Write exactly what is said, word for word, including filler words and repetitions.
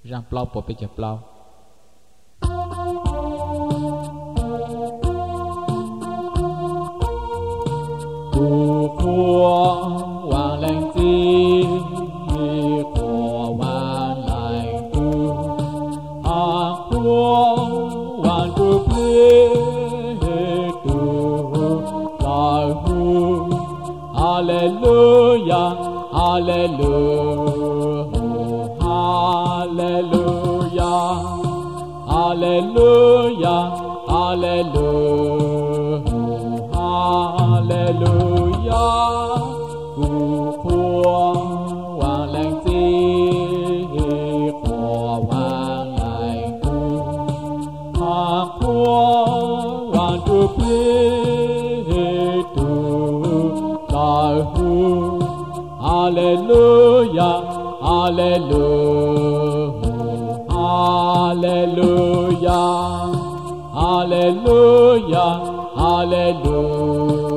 răng plau bỏ bị chập plau tu khua hoàng lành chi khua hoàng lành tu a khua hoàng tu phi tu la hu hallelujah hallelujah hallelujah hallelujah hallelujah hallelujah cu khua hoàng lành chi khua hoàng lành tu ha khua hoàng tu phi tu la hu hallelujah hallelujah hallelujah hallelujah hallelujah